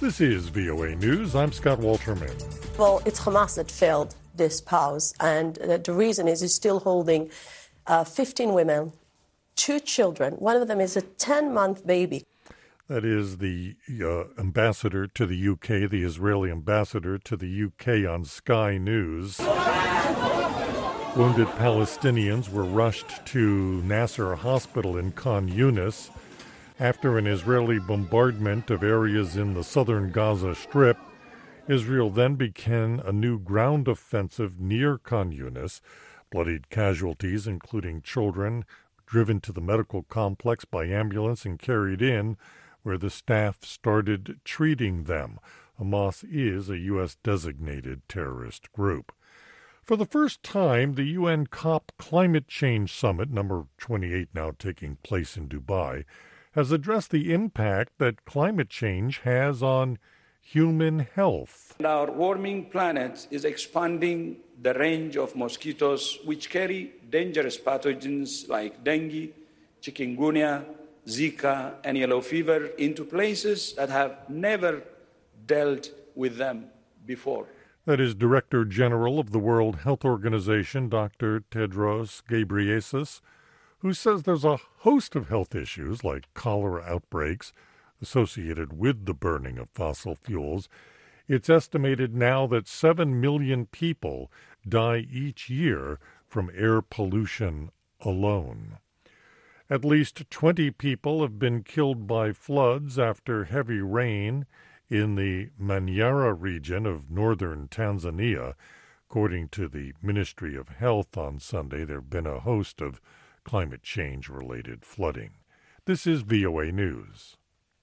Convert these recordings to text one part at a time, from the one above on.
This is VOA News. I'm Scott Walterman. Well, it's Hamas that failed this pause, and the reason is it's still holding 15 women, 2 children. One of them is a 10-month baby. That is the ambassador to the UK, the Israeli ambassador to the UK on Sky News. Wounded Palestinians were rushed to Nasser Hospital in Khan Yunis after an Israeli bombardment of areas in the southern Gaza Strip. Israel then began a new ground offensive near Khan Yunis. Bloodied casualties, including children, driven to the medical complex by ambulance and carried in, where the staff started treating them. Hamas is a U.S.-designated terrorist group. For the first time, the UN COP Climate Change Summit, number 28 now taking place in Dubai, has addressed the impact that climate change has on human health. Our warming planet is expanding the range of mosquitoes which carry dangerous pathogens like dengue, chikungunya, Zika, and yellow fever into places that have never dealt with them before. That is Director General of the World Health Organization, Dr. Tedros Ghebreyesus, who says there's a host of health issues like cholera outbreaks associated with the burning of fossil fuels. It's estimated now that 7 million people die each year from air pollution alone. At least 20 people have been killed by floods after heavy rain in the Manyara region of northern Tanzania. According to the Ministry of Health on Sunday, there have been a host of climate change-related flooding. This is VOA News.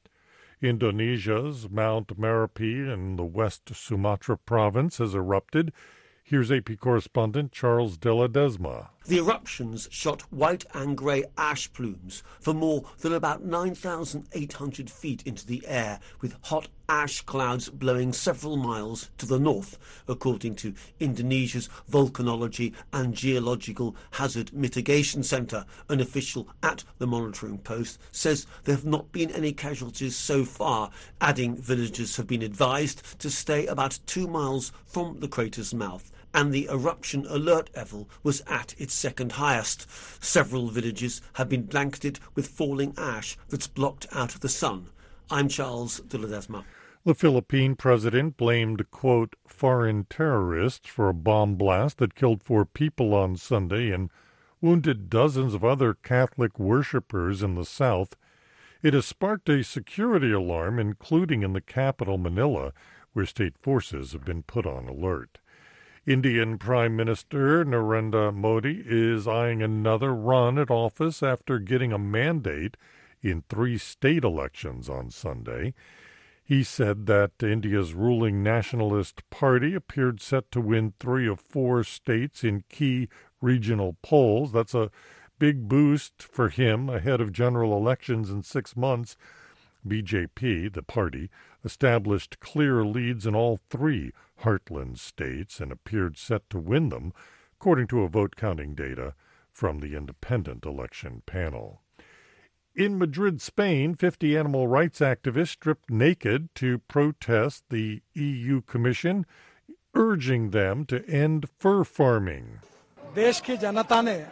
Indonesia's Mount Merapi in the West Sumatra province has erupted. Here's AP correspondent Charles de la Desma. The eruptions shot white and grey ash plumes for more than about 9,800 feet into the air, with hot ash clouds blowing several miles to the north, according to Indonesia's Volcanology and Geological Hazard Mitigation Centre. An official at the monitoring post says there have not been any casualties so far, adding villagers have been advised to stay about 2 miles from the crater's mouth, and the eruption alert level was at its second highest. Several villages have been blanketed with falling ash that's blocked out the sun. I'm Charles de la Desma. The Philippine president blamed, quote, foreign terrorists for a bomb blast that killed 4 people on Sunday and wounded dozens of other Catholic worshippers in the south. It has sparked a security alarm, including in the capital, Manila, where state forces have been put on alert. Indian Prime Minister Narendra Modi is eyeing another run at office after getting a mandate in 3 state elections on Sunday. He said that India's ruling Nationalist Party appeared set to win 3 of 4 states in key regional polls. That's a big boost for him ahead of general elections in 6 months. BJP, the party, established clear leads in all 3 heartland states and appeared set to win them, according to a vote-counting data from the independent election panel. In Madrid, Spain, 50 animal rights activists stripped naked to protest the EU Commission, urging them to end fur farming. देश की जनता ने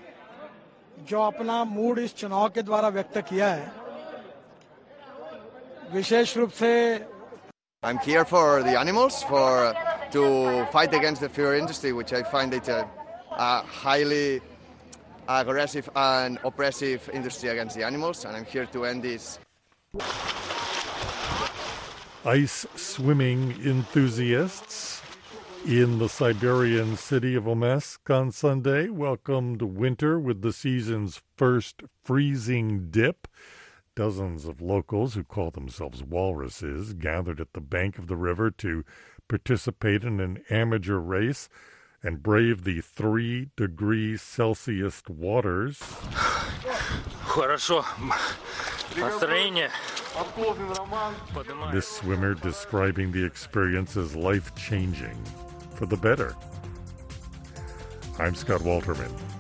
जो अपना mood इस चुनाव के द्वारा व्यक्त किया है, विशेष रूप से I'm here for the animals, to fight against the fur industry, which I find it a highly aggressive and oppressive industry against the animals, and I'm here to end this. Ice swimming enthusiasts in the Siberian city of Omsk on Sunday welcomed winter with the season's first freezing dip. Dozens of locals who call themselves walruses gathered at the bank of the river to participate in an amateur race and brave the 3 degrees Celsius waters. This swimmer describing the experience as life-changing for the better. I'm Scott Walterman.